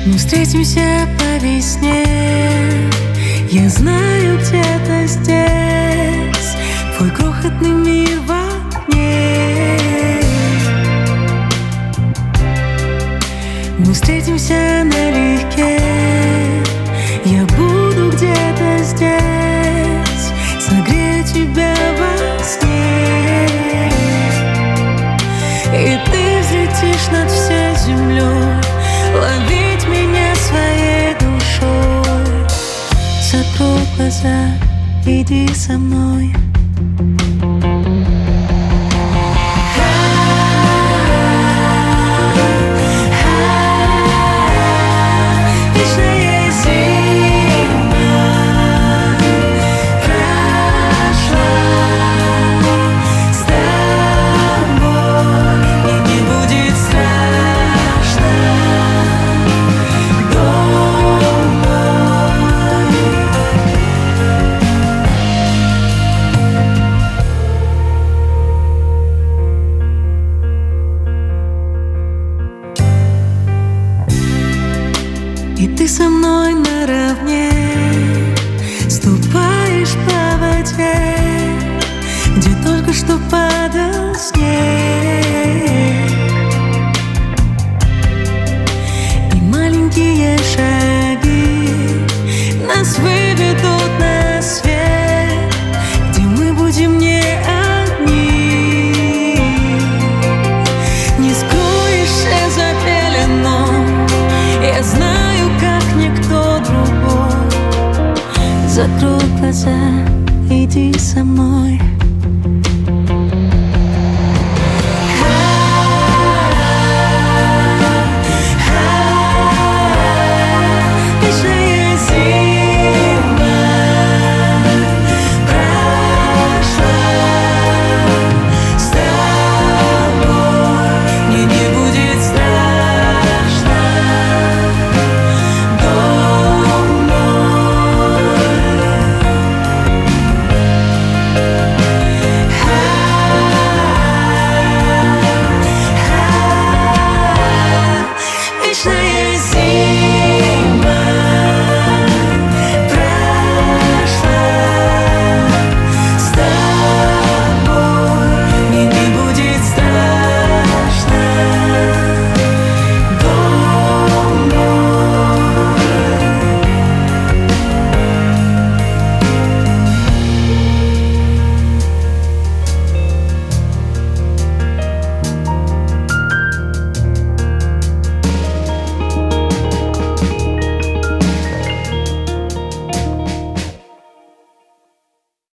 Мы встретимся по весне. Я знаю, где-то здесь твой крохотный мир в окне. Мы встретимся налегке. Я буду где-то здесь, согрею тебя во сне. И ты взлетишь над всей землей, ловить меня своей душой. Закрой глаза, иди со мной. И ты со мной наравне ступаешь по воде, где только что падал снег. И маленькие шаги нас выведут на свет, где мы будем не одни. Не скроешься за пеленом, я знаю, как никто другой. Закрой глаза, иди со мной. Вечная зима прошла с тобой, мне не будет страшно. Вечная зима.